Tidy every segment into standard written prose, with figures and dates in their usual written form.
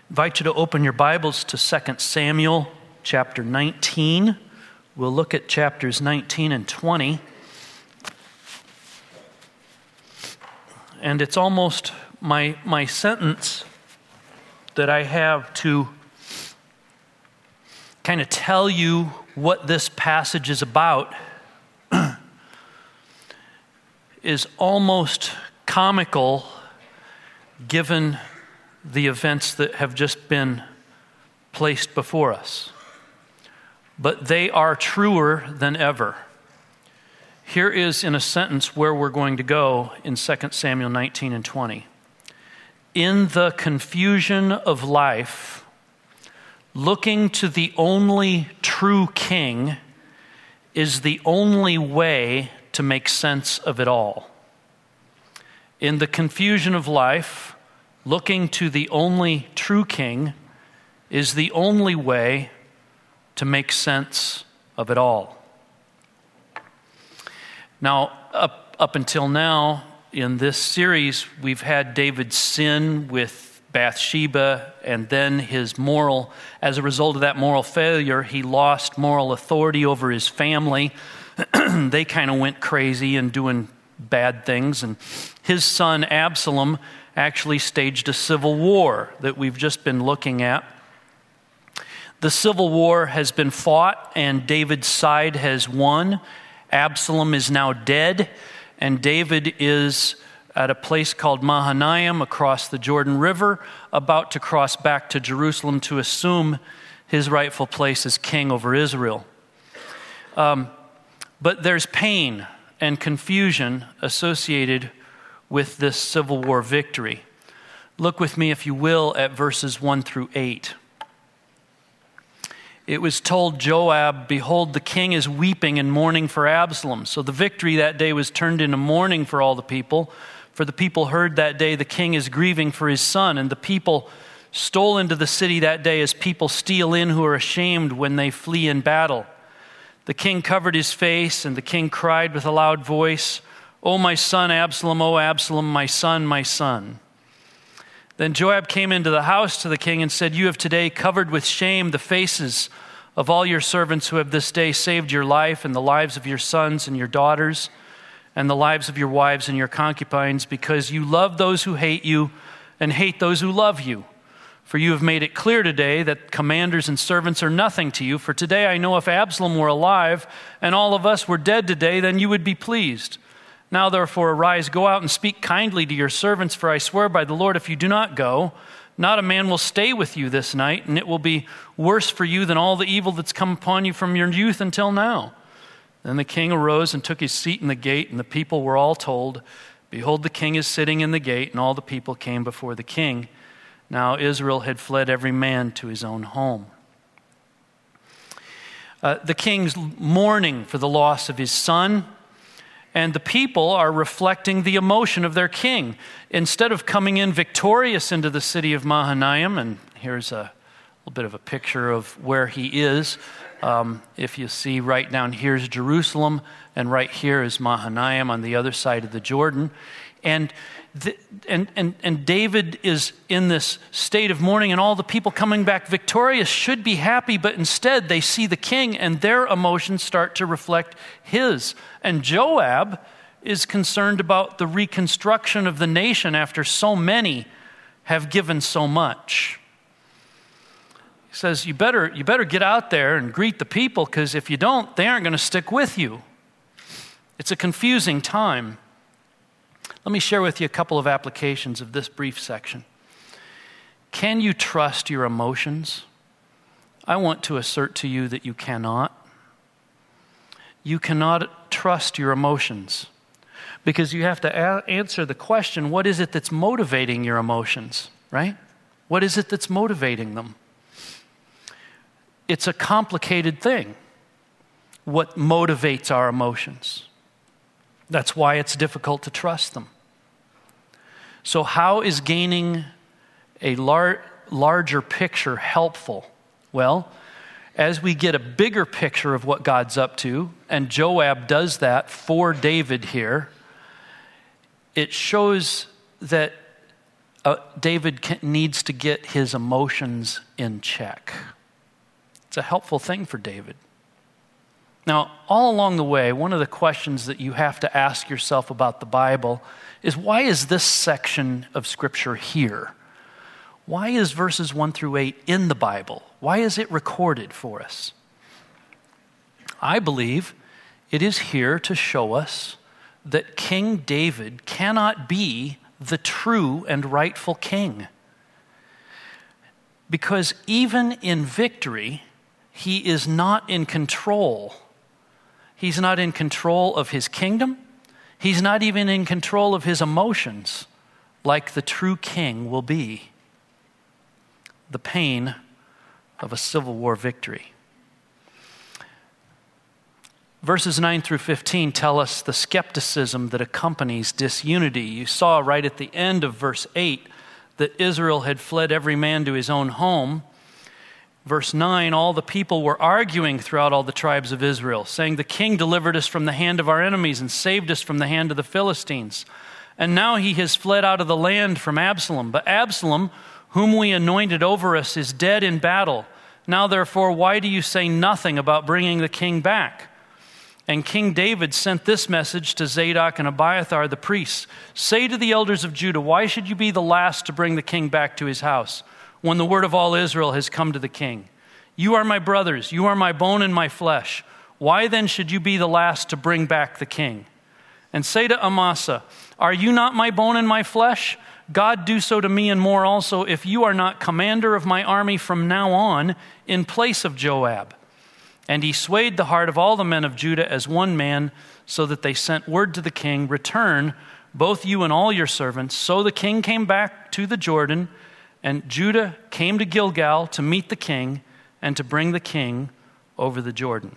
invite you to open your Bibles to 2 Samuel chapter 19. We'll look at chapters 19 and 20. And it's almost my sentence that I have to kind of tell you what this passage is about is almost comical given the events that have just been placed before us. But they are truer than ever. Here is, in a sentence, where we're going to go in 2 Samuel 19 and 20. In the confusion of life, looking to the only true king is the only way to make sense of it all. In the confusion of life, looking to the only true king is the only way to make sense of it all. Now, up until now, in this series, we've had David's sin with Bathsheba, and then as a result of that moral failure, he lost moral authority over his family. They kind of went crazy and doing bad things, and his son Absalom actually staged a civil war that we've just been looking at. The civil war has been fought, and David's side has won. Absalom is now dead, and David is at a place called Mahanaim across the Jordan River, about to cross back to Jerusalem to assume his rightful place as king over Israel. But there's pain and confusion associated with this civil war victory. Look with me, if you will, at verses 1 through 8. It was told Joab, "Behold, the king is weeping and mourning for Absalom." So the victory that day was turned into mourning for all the people. For the people heard that day the king is grieving for his son. And the people stole into the city that day as people steal in who are ashamed when they flee in battle. The king covered his face, and the king cried with a loud voice, "O my son Absalom, O Absalom, my son, my son." Then Joab came into the house to the king and said, "You have today covered with shame the faces of all your servants who have this day saved your life and the lives of your sons and your daughters and the lives of your wives and your concubines, because you love those who hate you and hate those who love you. For you have made it clear today that commanders and servants are nothing to you. For today I know if Absalom were alive and all of us were dead today, then you would be pleased. Now therefore arise, go out and speak kindly to your servants, for I swear by the Lord, if you do not go, not a man will stay with you this night, and it will be worse for you than all the evil that's come upon you from your youth until now." Then the king arose and took his seat in the gate, and the people were all told, "Behold, the king is sitting in the gate," and all the people came before the king. Now Israel had fled every man to his own home. The king's mourning for the loss of his son, and the people are reflecting the emotion of their king. Instead of coming in victorious into the city of Mahanaim, and here's a little bit of a picture of where he is. If you see right down here's Jerusalem, and right here is Mahanaim on the other side of the Jordan. And David is in this state of mourning, and all the people coming back victorious should be happy, but instead they see the king and their emotions start to reflect his. And Joab is concerned about the reconstruction of the nation after so many have given so much. He says, you better get out there and greet the people, because if you don't, they aren't going to stick with you. It's a confusing time. Let me share with you a couple of applications of this brief section. Can you trust your emotions? I want to assert to you that you cannot. You cannot trust your emotions, because you have to answer the question, what is it that's motivating your emotions, right? What is it that's motivating them? It's a complicated thing, what motivates our emotions. That's why it's difficult to trust them. So how is gaining a larger picture helpful? Well, as we get a bigger picture of what God's up to, and Joab does that for David here, it shows that David needs to get his emotions in check. It's a helpful thing for David. Now, all along the way, one of the questions that you have to ask yourself about the Bible is, why is this section of Scripture here? Why is verses 1 through 8 in the Bible? Why is it recorded for us? I believe it is here to show us that King David cannot be the true and rightful king. Because even in victory, he is not in control. He's not in control of his kingdom. He's not even in control of his emotions, like the true king will be. The pain of a civil war victory. Verses 9 through 15 tell us the skepticism that accompanies disunity. You saw right at the end of verse 8 that Israel had fled every man to his own home. Verse 9, all the people were arguing throughout all the tribes of Israel, saying, the king delivered us from the hand of our enemies and saved us from the hand of the Philistines. And now he has fled out of the land from Absalom. But Absalom, whom we anointed over us, is dead in battle. Now therefore, why do you say nothing about bringing the king back? And King David sent this message to Zadok and Abiathar the priests. Say to the elders of Judah, why should you be the last to bring the king back to his house, when the word of all Israel has come to the king? You are my brothers, you are my bone and my flesh. Why then should you be the last to bring back the king? And say to Amasa, are you not my bone and my flesh? God do so to me and more also, if you are not commander of my army from now on, in place of Joab. And he swayed the heart of all the men of Judah as one man, so that they sent word to the king, return, both you and all your servants. So the king came back to the Jordan, and Judah came to Gilgal to meet the king and to bring the king over the Jordan.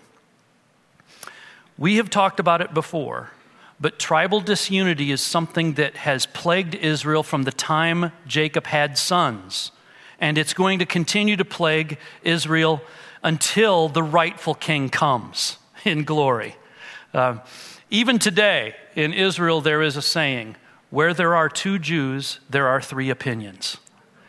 We have talked about it before, but tribal disunity is something that has plagued Israel from the time Jacob had sons. And it's going to continue to plague Israel until the rightful king comes in glory. Even today in Israel, there is a saying, where there are two Jews, there are three opinions.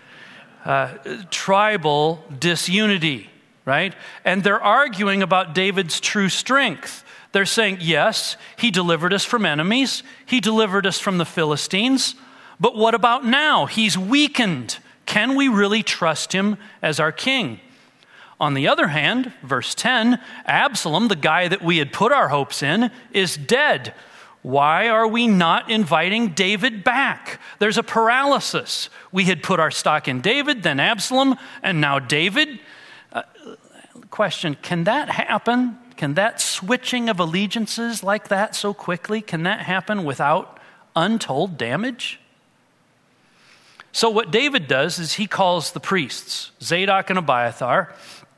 Tribal disunity, right? And they're arguing about David's true strength. They're saying, yes, he delivered us from enemies. He delivered us from the Philistines. But what about now? He's weakened. Can we really trust him as our king? On the other hand, verse 10, Absalom, the guy that we had put our hopes in, is dead. Why are we not inviting David back? There's a paralysis. We had put our stock in David, then Absalom, and now David. Question, can that happen? Can that switching of allegiances like that so quickly, can that happen without untold damage? So what David does is he calls the priests, Zadok and Abiathar,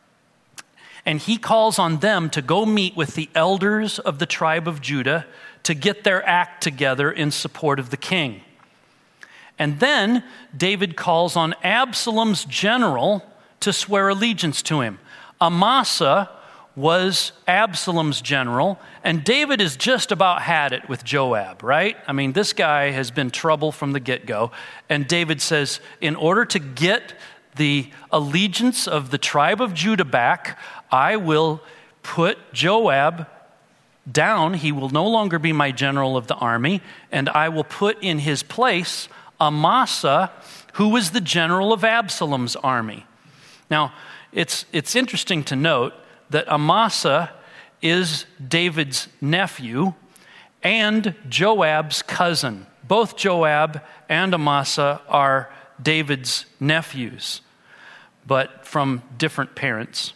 and he calls on them to go meet with the elders of the tribe of Judah to get their act together in support of the king. And then David calls on Absalom's general to swear allegiance to him. Amasa was Absalom's general, and David has just about had it with Joab, right? I mean, this guy has been trouble from the get-go. And David says, in order to get the allegiance of the tribe of Judah back, I will put Joab down. He will no longer be my general of the army, and I will put in his place Amasa, who was the general of Absalom's army. Now, it's interesting to note that Amasa is David's nephew and Joab's cousin. Both Joab and Amasa are David's nephews, but from different parents.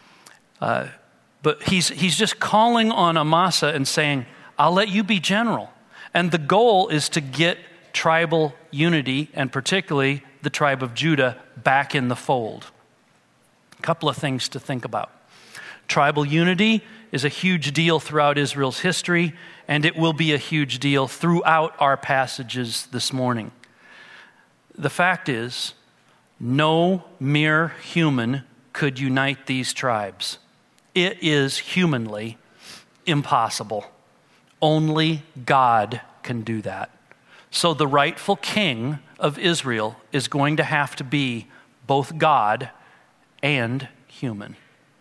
But he's just calling on Amasa and saying, I'll let you be general. And the goal is to get tribal unity, and particularly the tribe of Judah, back in the fold. A couple of things to think about. Tribal unity is a huge deal throughout Israel's history, and it will be a huge deal throughout our passages this morning. The fact is, no mere human could unite these tribes. It is humanly impossible. Only God can do that. So the rightful king of Israel is going to have to be both God and human.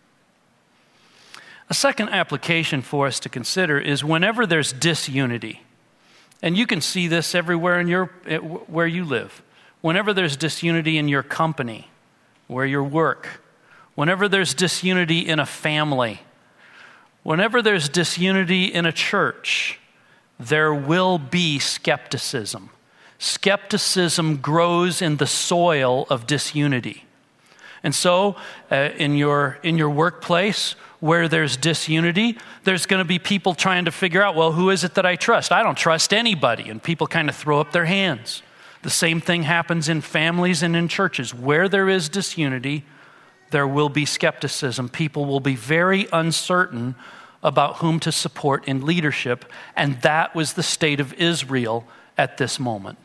A second application for us to consider is whenever there's disunity, and you can see this everywhere where you live. Whenever there's disunity in your company, where you work, whenever there's disunity in a family, whenever there's disunity in a church, there will be skepticism. Skepticism grows in the soil of disunity. And so in your workplace, where there's disunity, there's going to be people trying to figure out, well, who is it that I trust? I don't trust anybody. And people kind of throw up their hands. The same thing happens in families and in churches. Where there is disunity, there will be skepticism. People will be very uncertain about whom to support in leadership. And that was the state of Israel at this moment.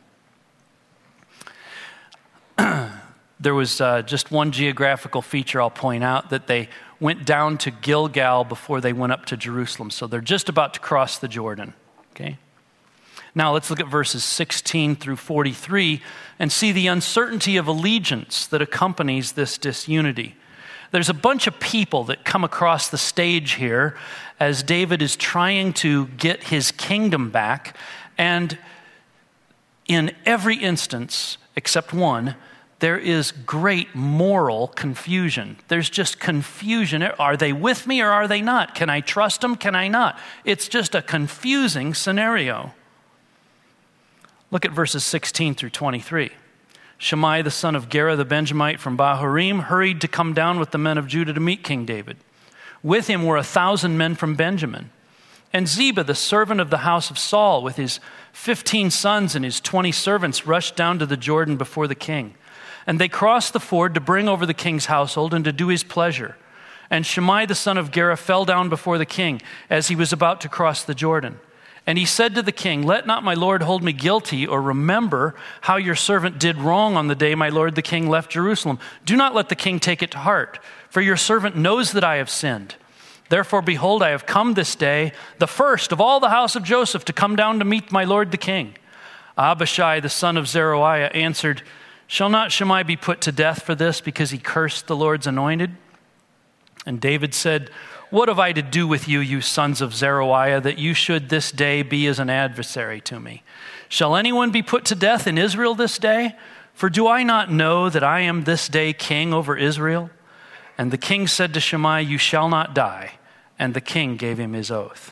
There was just one geographical feature I'll point out, that they went down to Gilgal before they went up to Jerusalem. So they're just about to cross the Jordan. Okay. Now let's look at verses 16 through 43 and see the uncertainty of allegiance that accompanies this disunity. There's a bunch of people that come across the stage here as David is trying to get his kingdom back. And in every instance, except one, there is great moral confusion. There's just confusion. Are they with me or are they not? Can I trust them? Can I not? It's just a confusing scenario. Look at verses 16 through 23. Shimei, the son of Gera the Benjamite from Bahurim, hurried to come down with the men of Judah to meet King David. With him were 1,000 men from Benjamin. And Ziba, the servant of the house of Saul, with his 15 sons and his 20 servants, rushed down to the Jordan before the king. And they crossed the ford to bring over the king's household and to do his pleasure. And Shimei, the son of Gera, fell down before the king as he was about to cross the Jordan. And he said to the king, "Let not my lord hold me guilty, or remember how your servant did wrong on the day my lord the king left Jerusalem. Do not let the king take it to heart, for your servant knows that I have sinned. Therefore, behold, I have come this day, the first of all the house of Joseph, to come down to meet my lord the king." Abishai, the son of Zeruiah, answered, "Shall not Shimei be put to death for this, because he cursed the Lord's anointed?" And David said, "What have I to do with you, you sons of Zeruiah, that you should this day be as an adversary to me? Shall anyone be put to death in Israel this day? For do I not know that I am this day king over Israel?" And the king said to Shimei, "You shall not die." And the king gave him his oath.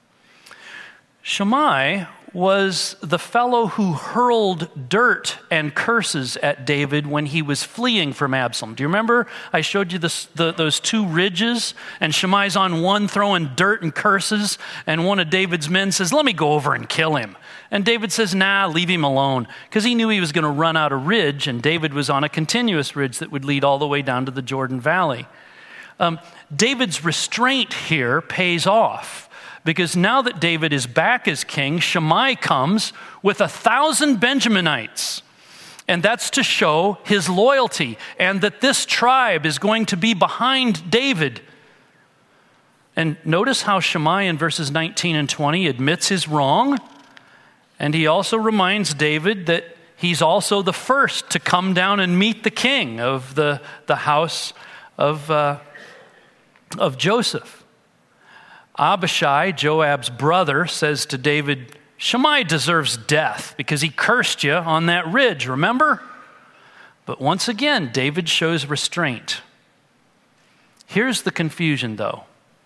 Shimei was the fellow who hurled dirt and curses at David when he was fleeing from Absalom. Do you remember I showed you those two ridges, and Shimei's on one throwing dirt and curses, and one of David's men says, "Let me go over and kill him." And David says, "Nah, leave him alone," because he knew he was going to run out a ridge, and David was on a continuous ridge that would lead all the way down to the Jordan Valley. David's restraint here pays off. Because now that David is back as king, Shimei comes with 1,000 Benjaminites. And that's to show his loyalty and that this tribe is going to be behind David. And notice how Shimei in verses 19 and 20 admits his wrong. And he also reminds David that he's also the first to come down and meet the king of the house of Joseph. Abishai, Joab's brother, says to David, "Shimei deserves death because he cursed you on that ridge, remember?" But once again, David shows restraint. Here's the confusion, though.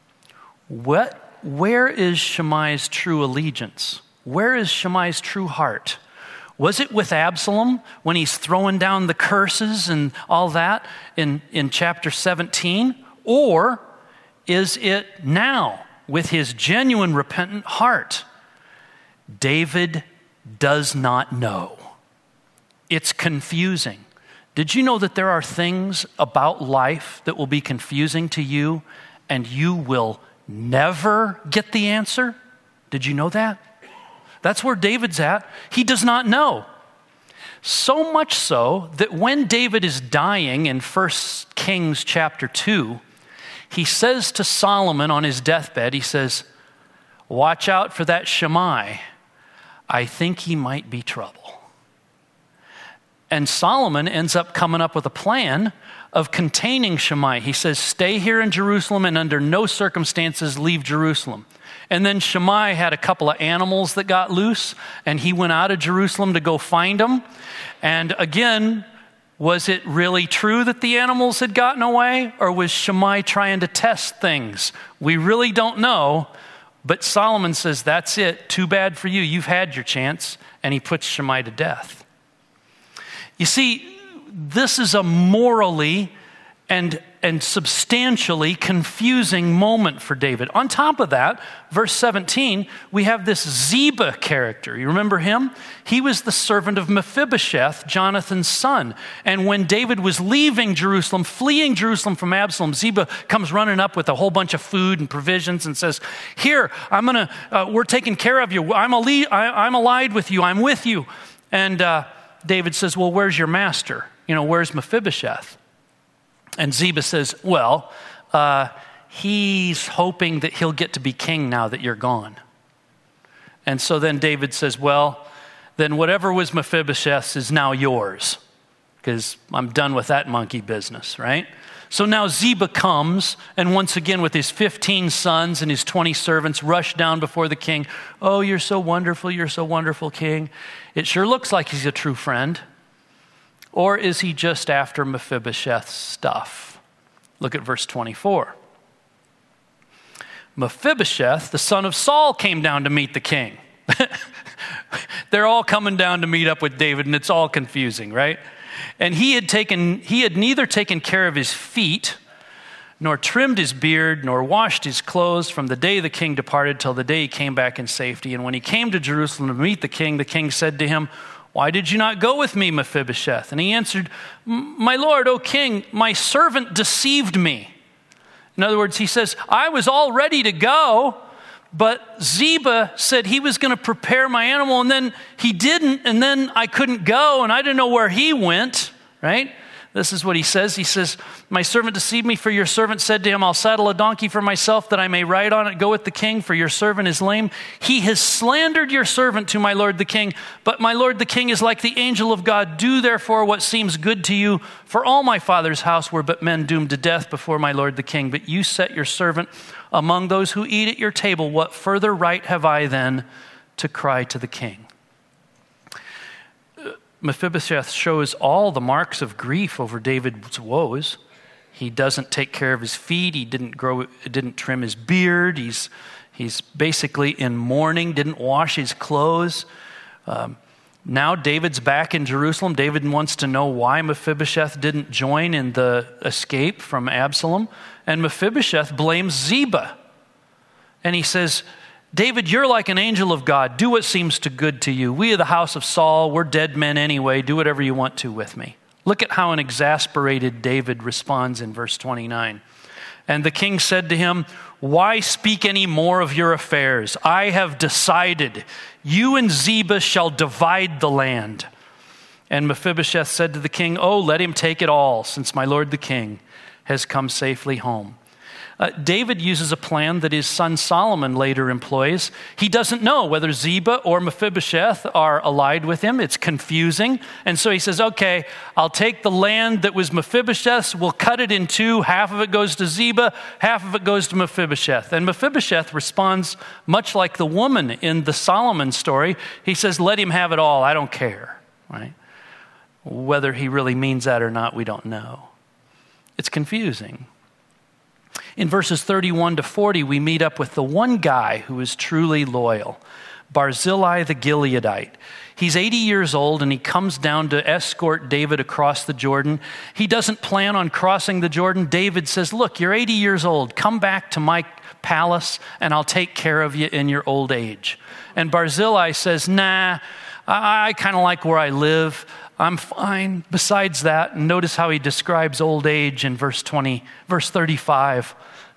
Where is Shimei's true allegiance? Where is Shimei's true heart? Was it with Absalom when he's throwing down the curses and all that in chapter 17? Or is it now with his genuine repentant heart? David does not know. It's confusing. Did you know that there are things about life that will be confusing to you and you will never get the answer? Did you know that? That's where David's at. He does not know. So much so that when David is dying in 1 Kings chapter 2, he says to Solomon on his deathbed, he says, "Watch out for that Shimei. I think he might be trouble." And Solomon ends up coming up with a plan of containing Shimei. He says, stay here in Jerusalem and under no circumstances leave Jerusalem. And then Shimei had a couple of animals that got loose, and he went out of Jerusalem to go find them. And again, was it really true that the animals had gotten away, or was Shimei trying to test things? We really don't know, but Solomon says, that's it, too bad for you, you've had your chance, and he puts Shimei to death. You see, this is a morally and substantially confusing moment for David. On top of that, verse 17, we have this Ziba character. You remember him? He was the servant of Mephibosheth, Jonathan's son. And when David was leaving Jerusalem, fleeing Jerusalem from Absalom, Ziba comes running up with a whole bunch of food and provisions and says, here, we're taking care of you. I'm allied with you. I'm with you. And David says, well, where's your master? Where's Mephibosheth? And Ziba says, well, he's hoping that he'll get to be king now that you're gone. And so then David says, well, then whatever was Mephibosheth's is now yours, because I'm done with that monkey business, right? So now Ziba comes, and once again with his 15 sons and his 20 servants rush down before the king. Oh, you're so wonderful, king. It sure looks like he's a true friend. Or is he just after Mephibosheth's stuff? Look at verse 24. Mephibosheth, the son of Saul, came down to meet the king. They're all coming down to meet up with David, and it's all confusing, right? And he had neither taken care of his feet, nor trimmed his beard, nor washed his clothes from the day the king departed till the day he came back in safety. And when he came to Jerusalem to meet the king said to him, why did you not go with me, Mephibosheth? And he answered, my lord, O king, my servant deceived me. In other words, he says, I was all ready to go, but Ziba said he was going to prepare my animal, and then he didn't, and then I couldn't go, and I didn't know where he went, right? This is what he says. He says, my servant deceived me, for your servant said to him, I'll saddle a donkey for myself that I may ride on it, go with the king, for your servant is lame. He has slandered your servant to my lord the king, but my lord the king is like the angel of God. Do therefore what seems good to you, for all my father's house were but men doomed to death before my lord the king. But you set your servant among those who eat at your table. What further right have I then to cry to the king? Mephibosheth shows all the marks of grief over David's woes. He doesn't take care of his feet. He didn't trim his beard. He's basically in mourning, didn't wash his clothes. Now David's back in Jerusalem. David wants to know why Mephibosheth didn't join in the escape from Absalom. And Mephibosheth blames Ziba. And he says, David, you're like an angel of God. Do what seems good to you. We are the house of Saul. We're dead men anyway. Do whatever you want to with me. Look at how an exasperated David responds in verse 29. And the king said to him, why speak any more of your affairs? I have decided. You and Ziba shall divide the land. And Mephibosheth said to the king, oh, let him take it all, since my lord the king has come safely home. David uses a plan that his son Solomon later employs. He doesn't know whether Ziba or Mephibosheth are allied with him. It's confusing. And so he says, okay, I'll take the land that was Mephibosheth's. We'll cut it in two. Half of it goes to Ziba. Half of it goes to Mephibosheth. And Mephibosheth responds much like the woman in the Solomon story. He says, let him have it all. I don't care. Right? Whether he really means that or not, we don't know. It's confusing. In verses 31 to 40, we meet up with the one guy who is truly loyal, Barzillai the Gileadite. He's 80 years old, and he comes down to escort David across the Jordan. He doesn't plan on crossing the Jordan. David says, look, you're 80 years old. Come back to my palace, and I'll take care of you in your old age. And Barzillai says, nah, I kind of like where I live. I'm fine. Besides that, notice how he describes old age in verse 35.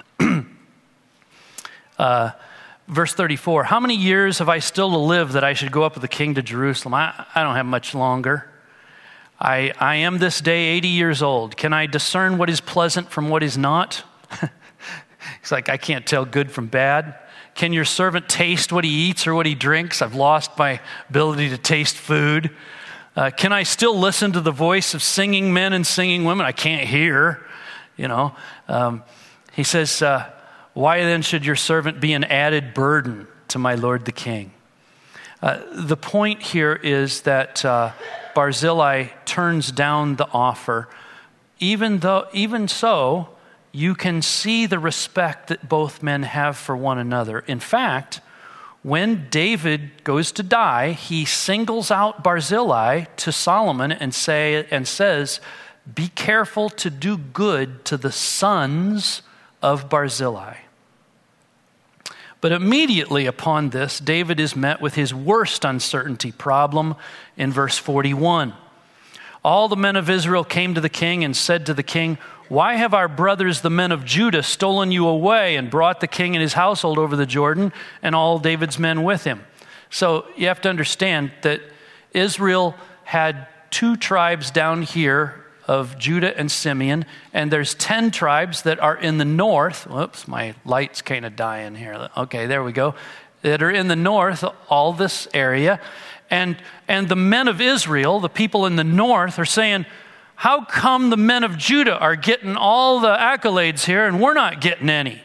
Verse 34, how many years have I still to live that I should go up with the king to Jerusalem? I don't have much longer. I am this day 80 years old. Can I discern what is pleasant from what is not? He's like, I can't tell good from bad. Can your servant taste what he eats or what he drinks? I've lost my ability to taste food. Can I still listen to the voice of singing men and singing women? I can't hear, He says, why then should your servant be an added burden to my lord the king? The point here is that Barzillai turns down the offer, even so, you can see the respect that both men have for one another. In fact, when David goes to die, he singles out Barzillai to Solomon and says, be careful to do good to the sons of Barzillai. But immediately upon this, David is met with his worst uncertainty problem in verse 41. All the men of Israel came to the king and said to the king, why have our brothers, the men of Judah, stolen you away and brought the king and his household over the Jordan and all David's men with him? So you have to understand that Israel had 2 tribes down here of Judah and Simeon, and there's 10 tribes that are in the north. Whoops, my light's kind of dying here. Okay, there we go. That are in the north, all this area. And the men of Israel, the people in the north, are saying, how come the men of Judah are getting all the accolades here and we're not getting any?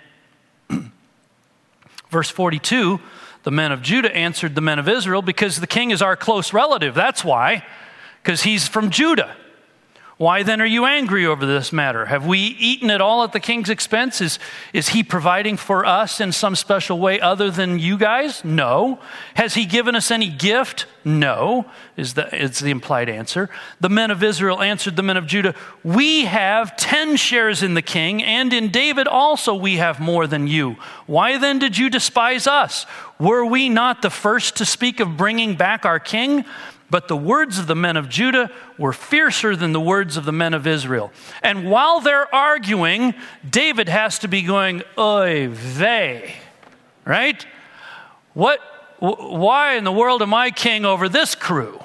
Verse 42, the men of Judah answered the men of Israel, because the king is our close relative. That's why, because he's from Judah. Why then are you angry over this matter? Have we eaten it all at the king's expense? Is he providing for us in some special way other than you guys? No. Has he given us any gift? No, is the implied answer. The men of Israel answered the men of Judah, we have 10 shares in the king, and in David also we have more than you. Why then did you despise us? Were we not the first to speak of bringing back our king? But the words of the men of Judah were fiercer than the words of the men of Israel. And while they're arguing, David has to be going, oy vey, right? Why in the world am I king over this crew?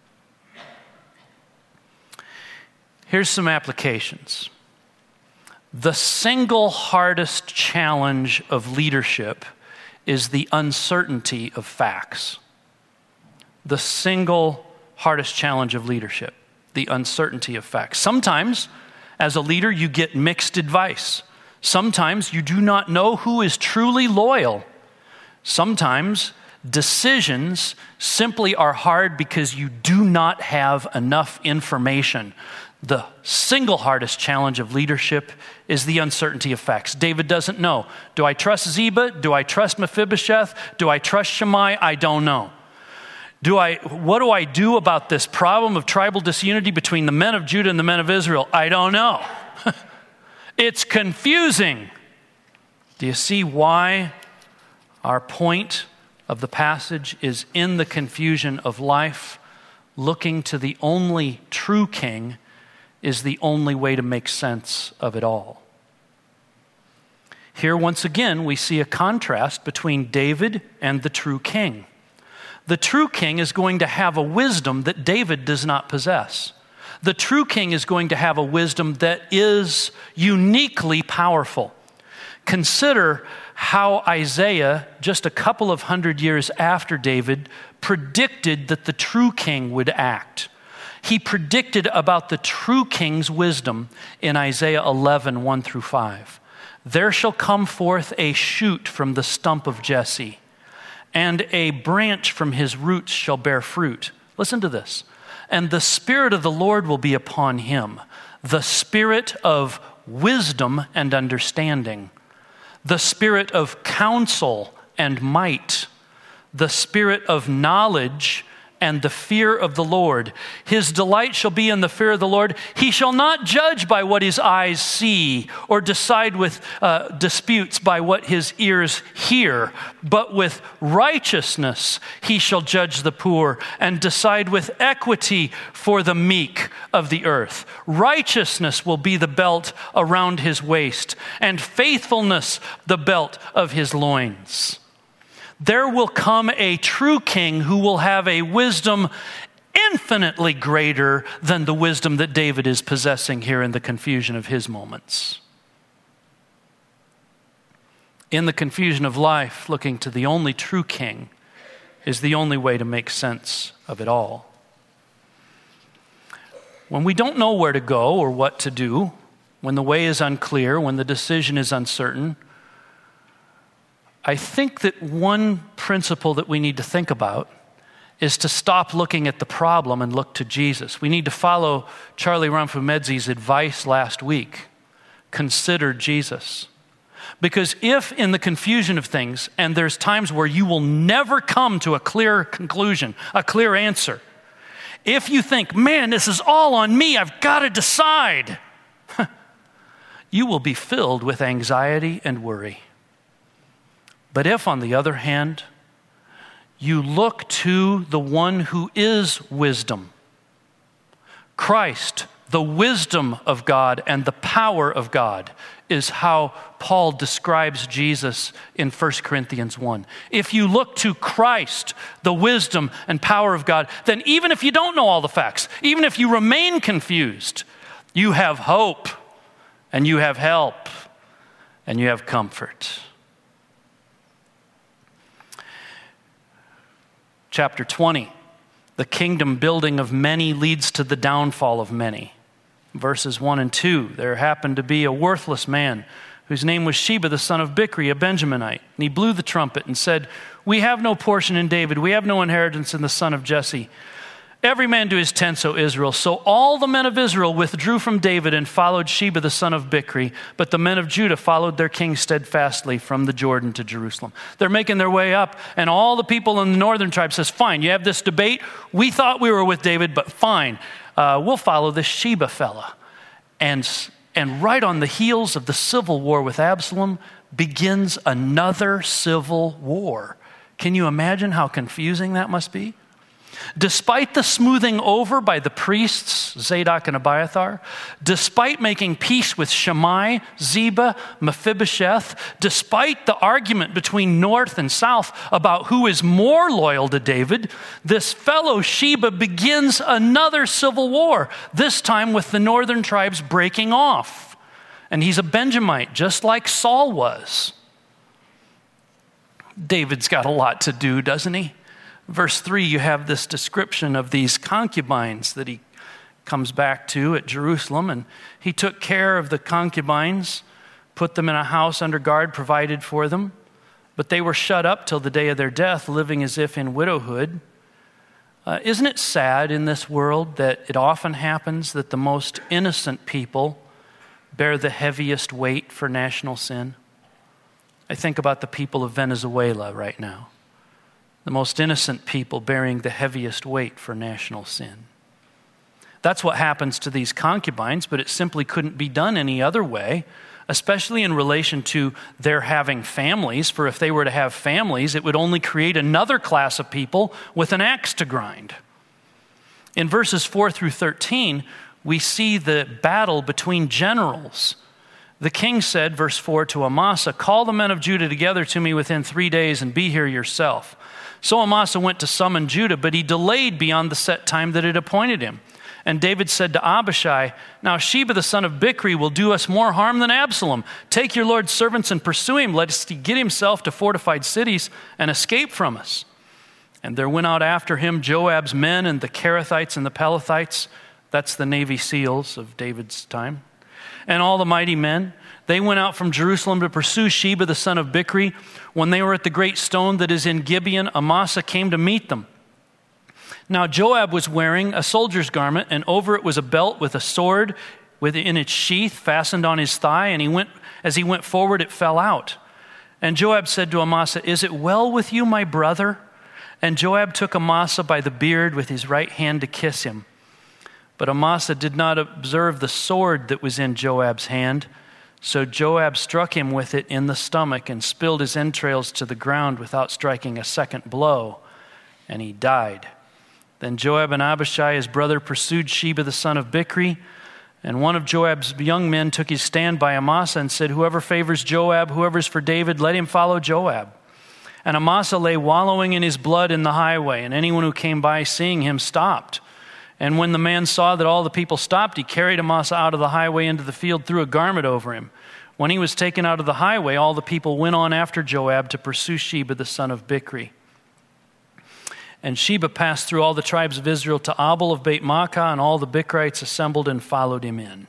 Here's some applications. The single hardest challenge of leadership is the uncertainty of facts. The single hardest challenge of leadership, the uncertainty of facts. Sometimes, as a leader, you get mixed advice. Sometimes you do not know who is truly loyal. Sometimes decisions simply are hard because you do not have enough information. The single hardest challenge of leadership is the uncertainty of facts. David doesn't know. Do I trust Ziba? Do I trust Mephibosheth? Do I trust Shammai? I don't know. What do I do about this problem of tribal disunity between the men of Judah and the men of Israel? I don't know. It's confusing. Do you see why our point of the passage is in the confusion of life? Looking to the only true king is the only way to make sense of it all. Here, once again, we see a contrast between David and the true king. The true king is going to have a wisdom that David does not possess. The true king is going to have a wisdom that is uniquely powerful. Consider how Isaiah, just a couple of hundred years after David, predicted that the true king would act. He predicted about the true king's wisdom in Isaiah 11, 1 through 5. There shall come forth a shoot from the stump of Jesse, and a branch from his roots shall bear fruit. Listen to this. And the Spirit of the Lord will be upon him, the Spirit of wisdom and understanding, the Spirit of counsel and might, the Spirit of knowledge and the fear of the Lord. His delight shall be in the fear of the Lord. He shall not judge by what his eyes see, or decide with disputes by what his ears hear, but with righteousness he shall judge the poor, and decide with equity for the meek of the earth. Righteousness will be the belt around his waist, and faithfulness the belt of his loins. There will come a true king who will have a wisdom infinitely greater than the wisdom that David is possessing here in the confusion of his moments. In the confusion of life, looking to the only true king is the only way to make sense of it all. When we don't know where to go or what to do, when the way is unclear, when the decision is uncertain, I think that one principle that we need to think about is to stop looking at the problem and look to Jesus. We need to follow Charlie Ranfumedzi's advice last week. Consider Jesus. Because if in the confusion of things, and there's times where you will never come to a clear conclusion, a clear answer, if you think, man, this is all on me, I've got to decide, you will be filled with anxiety and worry. But if, on the other hand, you look to the one who is wisdom, Christ, the wisdom of God and the power of God, is how Paul describes Jesus in 1 Corinthians 1. If you look to Christ, the wisdom and power of God, then even if you don't know all the facts, even if you remain confused, you have hope and you have help and you have comfort. Chapter 20, the kingdom building of many leads to the downfall of many. Verses 1 and 2, there happened to be a worthless man whose name was Sheba, the son of Bichri, a Benjaminite. And he blew the trumpet and said, we have no portion in David. We have no inheritance in the son of Jesse. Every man to his tents, O Israel. So all the men of Israel withdrew from David and followed Sheba, the son of Bichri. But the men of Judah followed their king steadfastly from the Jordan to Jerusalem. They're making their way up, and all the people in the northern tribe says, fine, you have this debate. We thought we were with David, but fine. We'll follow this Sheba fella. And right on the heels of the civil war with Absalom begins another civil war. Can you imagine how confusing that must be? Despite the smoothing over by the priests, Zadok and Abiathar, despite making peace with Shammai, Ziba, Mephibosheth, despite the argument between north and south about who is more loyal to David, this fellow Sheba begins another civil war, this time with the northern tribes breaking off. And he's a Benjamite, just like Saul was. David's got a lot to do, doesn't he? Verse 3, you have this description of these concubines that he comes back to at Jerusalem. And he took care of the concubines, put them in a house under guard, provided for them. But they were shut up till the day of their death, living as if in widowhood. Isn't it sad in this world that it often happens that the most innocent people bear the heaviest weight for national sin? I think about the people of Venezuela right now. The most innocent people bearing the heaviest weight for national sin. That's what happens to these concubines, but it simply couldn't be done any other way, especially in relation to their having families. For if they were to have families, it would only create another class of people with an axe to grind. In verses 4 through 13, we see the battle between generals. The king said, verse 4, to Amasa, call the men of Judah together to me within 3 days and be here yourself. So Amasa went to summon Judah, but he delayed beyond the set time that it appointed him. And David said to Abishai, now Sheba the son of Bichri will do us more harm than Absalom. Take your Lord's servants and pursue him, lest he get himself to fortified cities and escape from us. And there went out after him Joab's men and the Kerethites and the Pelethites. That's the Navy SEALs of David's time. And all the mighty men. They went out from Jerusalem to pursue Sheba the son of Bichri. When they were at the great stone that is in Gibeon, Amasa came to meet them. Now Joab was wearing a soldier's garment, and over it was a belt with a sword within its sheath fastened on his thigh, and as he went forward, it fell out. And Joab said to Amasa, is it well with you, my brother? And Joab took Amasa by the beard with his right hand to kiss him. But Amasa did not observe the sword that was in Joab's hand. So Joab struck him with it in the stomach and spilled his entrails to the ground without striking a second blow, and he died. Then Joab and Abishai, his brother, pursued Sheba the son of Bichri, and one of Joab's young men took his stand by Amasa and said, whoever favors Joab, whoever's for David, let him follow Joab. And Amasa lay wallowing in his blood in the highway, and anyone who came by seeing him stopped. And when the man saw that all the people stopped, he carried Amasa out of the highway into the field, threw a garment over him. When he was taken out of the highway, all the people went on after Joab to pursue Sheba the son of Bichri. And Sheba passed through all the tribes of Israel to Abel of Beit Maachah, and all the Bichrites assembled and followed him in.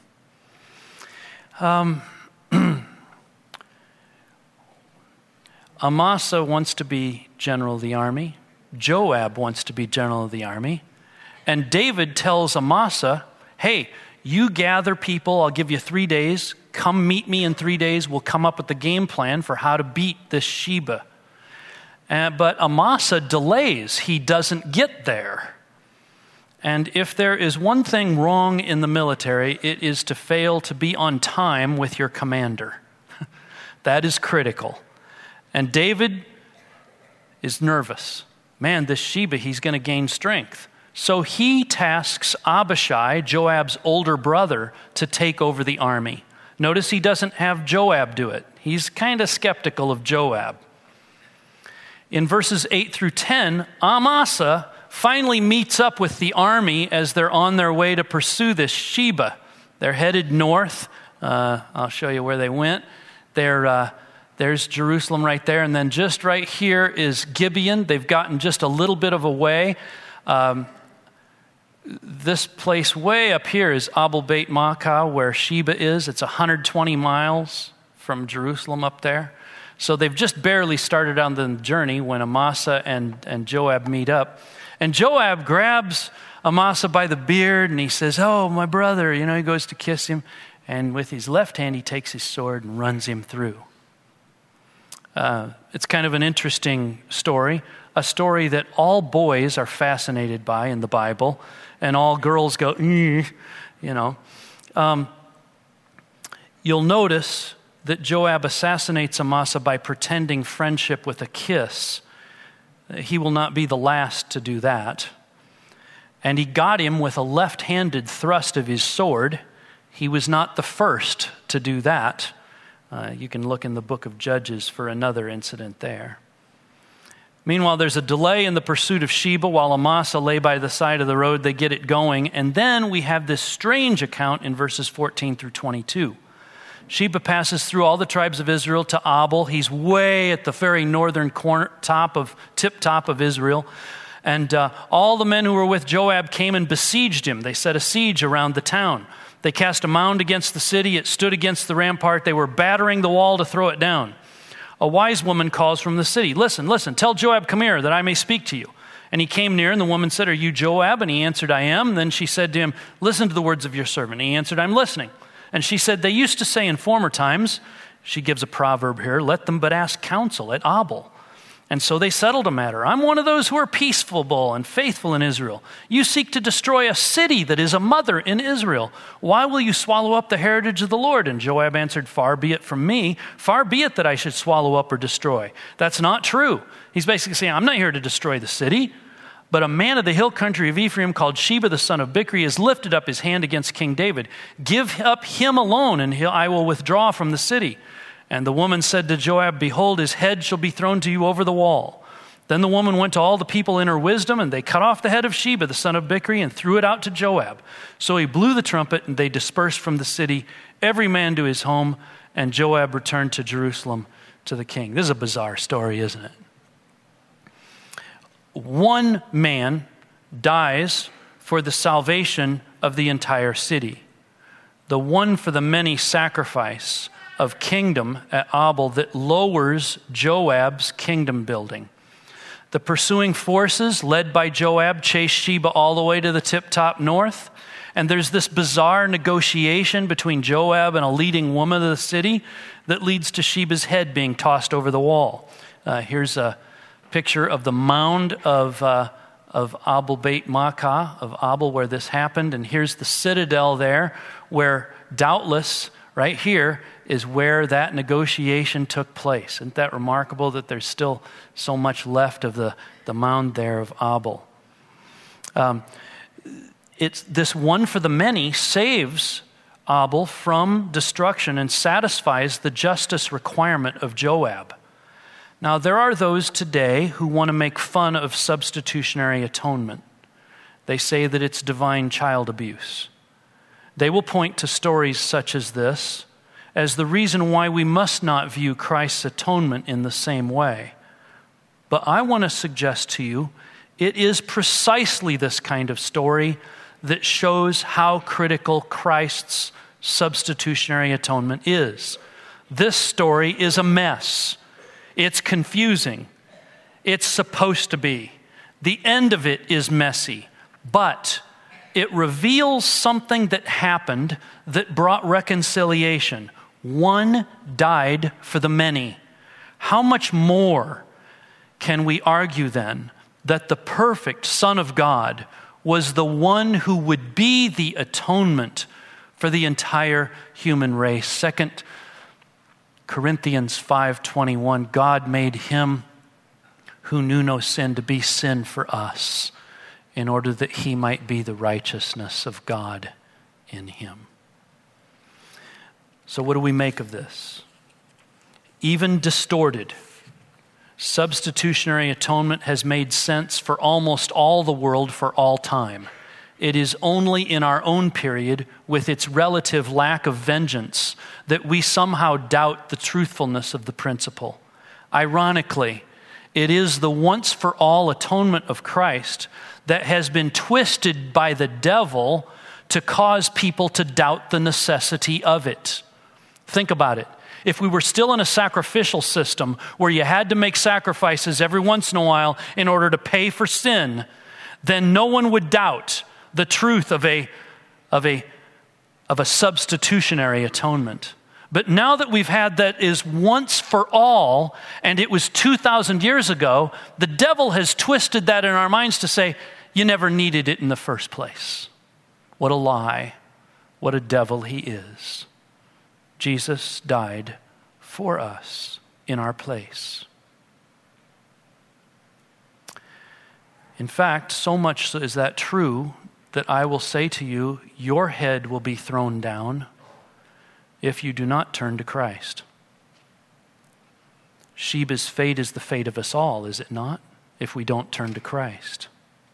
Amasa wants to be general of the army. Joab wants to be general of the army. And David tells Amasa, hey, you gather people, I'll give you 3 days. Come meet me in 3 days. We'll come up with the game plan for how to beat this Sheba. But Amasa delays. He doesn't get there. And if there is one thing wrong in the military, it is to fail to be on time with your commander. That is critical. And David is nervous. Man, this Sheba, he's going to gain strength. So he tasks Abishai, Joab's older brother, to take over the army. Notice he doesn't have Joab do it. He's kind of skeptical of Joab. In verses 8 through 10, Amasa finally meets up with the army as they're on their way to pursue this Sheba. They're headed north. I'll show you where they went. There's Jerusalem right there. And then just right here is Gibeon. They've gotten just a little bit of a way. This place way up here is Abel Beit Maachah, where Sheba is. It's 120 miles from Jerusalem up there. So they've just barely started on the journey when Amasa and Joab meet up. And Joab grabs Amasa by the beard and he says, oh, my brother. He goes to kiss him. And with his left hand, he takes his sword and runs him through. It's kind of an interesting story, a story that all boys are fascinated by in the Bible, and all girls go, You'll notice that Joab assassinates Amasa by pretending friendship with a kiss. He will not be the last to do that. And he got him with a left-handed thrust of his sword. He was not the first to do that. You can look in the book of Judges for another incident there. Meanwhile, there's a delay in the pursuit of Sheba while Amasa lay by the side of the road. They get it going. And then we have this strange account in verses 14 through 22. Sheba passes through all the tribes of Israel to Abel. He's way at the very northern tip top of Israel. And all the men who were with Joab came and besieged him. They set a siege around the town. They cast a mound against the city. It stood against the rampart. They were battering the wall to throw it down. A wise woman calls from the city, listen, tell Joab, come here, that I may speak to you. And he came near, and the woman said, are you Joab? And he answered, I am. Then she said to him, listen to the words of your servant. And he answered, I'm listening. And she said, they used to say in former times, she gives a proverb here, let them but ask counsel at Abel. And so they settled a matter. I'm one of those who are peaceful and faithful in Israel. You seek to destroy a city that is a mother in Israel. Why will you swallow up the heritage of the Lord? And Joab answered, far be it from me. Far be it that I should swallow up or destroy. That's not true. He's basically saying, I'm not here to destroy the city. But a man of the hill country of Ephraim called Sheba the son of Bichri has lifted up his hand against King David. Give up him alone, and I will withdraw from the city. And the woman said to Joab, behold, his head shall be thrown to you over the wall. Then the woman went to all the people in her wisdom, and they cut off the head of Sheba the son of Bichri and threw it out to Joab. So he blew the trumpet, and they dispersed from the city, every man to his home, and Joab returned to Jerusalem to the king. This is a bizarre story, isn't it? One man dies for the salvation of the entire city. The one for the many sacrifice of kingdom at Abel that lowers Joab's kingdom building. The pursuing forces led by Joab chase Sheba all the way to the tip-top north. And there's this bizarre negotiation between Joab and a leading woman of the city that leads to Sheba's head being tossed over the wall. Here's a picture of the mound of Abel Beit Maachah, of Abel, where this happened. And here's the citadel there, where doubtless, right here, is where that negotiation took place. Isn't that remarkable that there's still so much left of the mound there of Abel? It's this one for the many saves Abel from destruction and satisfies the justice requirement of Joab. Now, there are those today who want to make fun of substitutionary atonement. They say that it's divine child abuse. They will point to stories such as this as the reason why we must not view Christ's atonement in the same way. But I want to suggest to you, It is precisely this kind of story that shows how critical Christ's substitutionary atonement is. This story is a mess. It's confusing. It's supposed to be. The end of it is messy, but it reveals something that happened that brought reconciliation. One died for the many. How much more can we argue then that the perfect Son of God was the one who would be the atonement for the entire human race? 2 Corinthians 5:21, God made him who knew no sin to be sin for us, in order that he might be the righteousness of God in him. So what do we make of this? Even distorted, substitutionary atonement has made sense for almost all the world for all time. It is only in our own period, with its relative lack of vengeance, that we somehow doubt the truthfulness of the principle. Ironically, it is the once-for-all atonement of Christ that has been twisted by the devil to cause people to doubt the necessity of it. Think about it. If we were still in a sacrificial system where you had to make sacrifices every once in a while in order to pay for sin, then no one would doubt the truth of a substitutionary atonement. But now that we've had that is once for all, and it was 2,000 years ago, the devil has twisted that in our minds to say, you never needed it in the first place. What a lie. What a devil he is. Jesus died for us in our place. In fact, so much is that true that I will say to you, your head will be thrown down if you do not turn to Christ. Sheba's fate is the fate of us all, is it not? If we don't turn to Christ.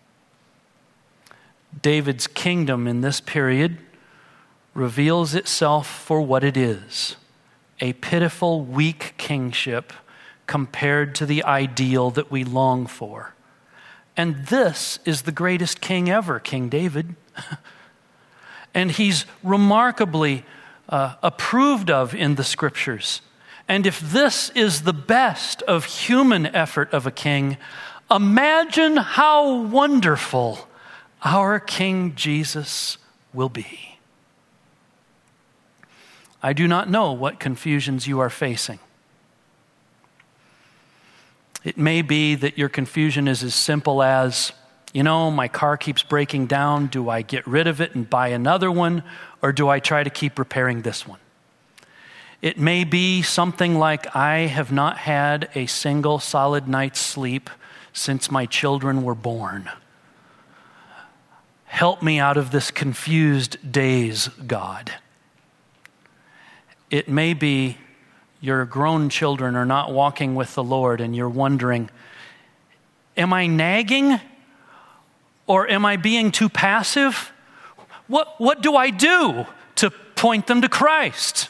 David's kingdom in this period reveals itself for what it is, a pitiful, weak kingship compared to the ideal that we long for. And this is the greatest king ever, King David. And he's remarkably approved of in the scriptures. And if this is the best of human effort of a king, imagine how wonderful our King Jesus will be. I do not know what confusions you are facing. It may be that your confusion is as simple as, my car keeps breaking down. Do I get rid of it and buy another one, or do I try to keep repairing this one? It may be something like, I have not had a single solid night's sleep since my children were born. Help me out of this confused daze, God. It may be your grown children are not walking with the Lord and you're wondering, am I nagging or am I being too passive? What do I do to point them to Christ?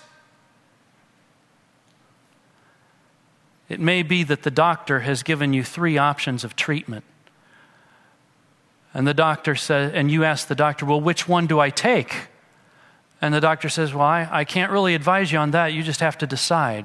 It may be that the doctor has given you 3 options of treatment. And the doctor says, and you ask the doctor, well, which one do I take? And the doctor says, well, I can't really advise you on that. You just have to decide.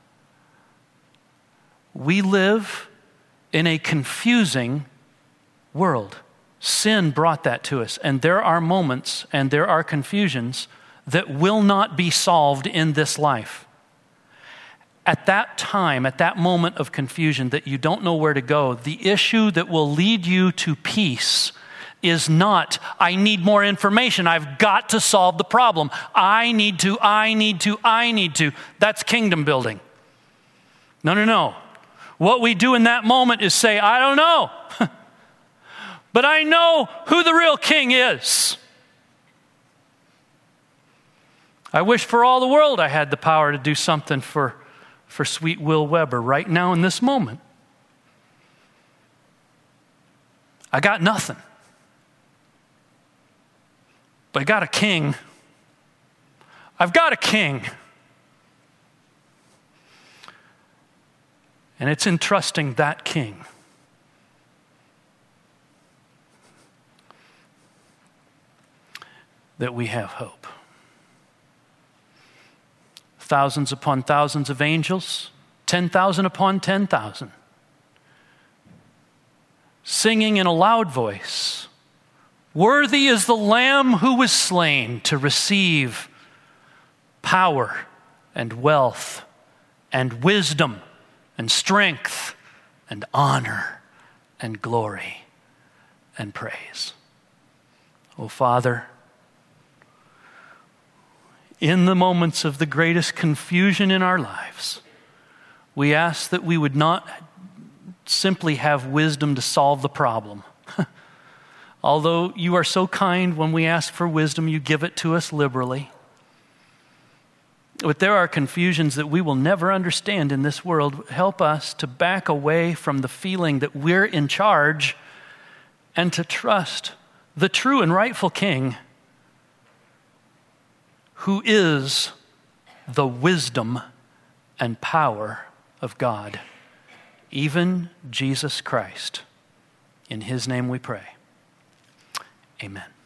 We live in a confusing world. Sin brought that to us. And there are moments and there are confusions that will not be solved in this life. At that time, at that moment of confusion that you don't know where to go, the issue that will lead you to peace is not, I need more information. I've got to solve the problem. I need to. That's kingdom building. No. What we do in that moment is say, I don't know. But I know who the real king is. I wish for all the world I had the power to do something for sweet Will Weber right now in this moment. I got nothing. But I got a king. I've got a king. And it's in trusting that king that we have hope. Thousands upon thousands of angels, 10,000 upon 10,000, singing in a loud voice, "Worthy is the Lamb who was slain to receive power and wealth and wisdom and strength and honor and glory and praise." Oh, Father, in the moments of the greatest confusion in our lives, we ask that we would not simply have wisdom to solve the problem. Although you are so kind, when we ask for wisdom, you give it to us liberally. But there are confusions that we will never understand in this world. Help us to back away from the feeling that we're in charge and to trust the true and rightful King, who is the wisdom and power of God, even Jesus Christ. In his name we pray. Amen.